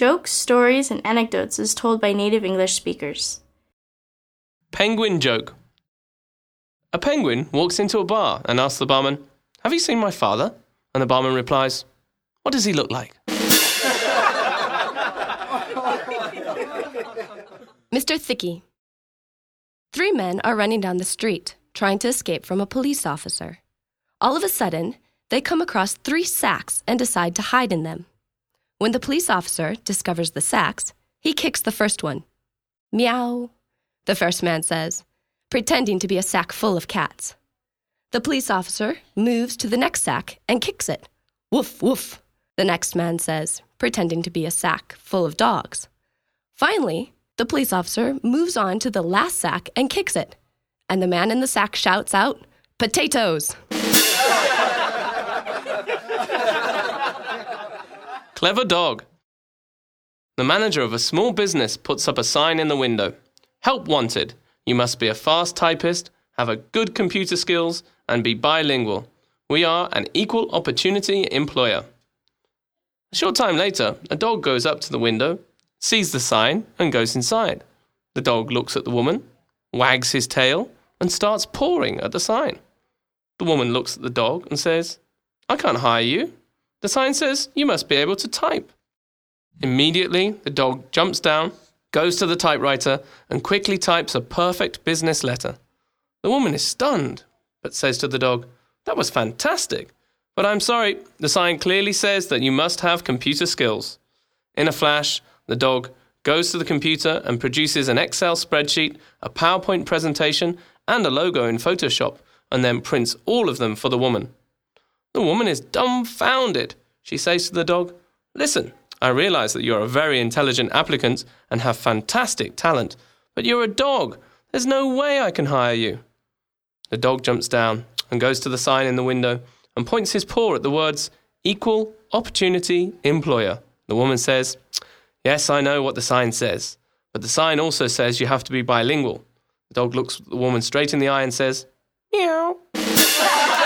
jokes, stories, and anecdotes as told by native English speakers. Penguin joke. A penguin walks into a bar and asks the barman, "Have you seen my father?" And the barman replies, "What does he look like?" Mr. Thicky. 3 men are running down the street, trying to escape from a police officer. All of a sudden, they come across 3 sacks and decide to hide in them. When the police officer discovers the sacks, he kicks the first one. "Meow," the first man says, pretending to be a sack full of cats. The police officer moves to the next sack and kicks it. "Woof, woof," the next man says, pretending to be a sack full of dogs. Finally, the police officer moves on to the last sack and kicks it. And the man in the sack shouts out, "Potatoes!" Clever dog. The manager of a small business puts up a sign in the window. "Help wanted. You must be a fast typist, have a good computer skills, and be bilingual. We are an equal opportunity employer." A short time later, a dog goes up to the window, sees the sign, and goes inside. The dog looks at the woman, wags his tail, and starts pawing at the sign. The woman looks at the dog and says, "I can't hire you. The sign says you must be able to type." Immediately, the dog jumps down, goes to the typewriter, and quickly types a perfect business letter. The woman is stunned, but says to the dog, "That was fantastic, but I'm sorry, the sign clearly says that you must have computer skills." In a flash, the dog goes to the computer and produces an Excel spreadsheet, a PowerPoint presentation, and a logo in Photoshop, and then prints all of them for the woman. The woman is dumbfounded. She says to the dog, "Listen, I realize that you're a very intelligent applicant and have fantastic talent, but you're a dog. There's no way I can hire you." The dog jumps down and goes to the sign in the window and points his paw at the words, "Equal Opportunity Employer." The woman says, "Yes, I know what the sign says, but the sign also says you have to be bilingual." The dog looks the woman straight in the eye and says, "Meow."